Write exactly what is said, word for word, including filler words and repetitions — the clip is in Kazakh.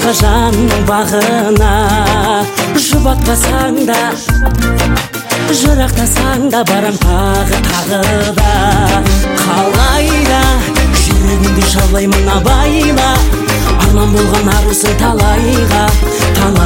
басқа жанның бағына. Жұбатпасаң да, жырақтасаң да, барам тағы тағы да. Қалайда жүрегіңді жаулаймын абайла, арман болған арусың талайға, талай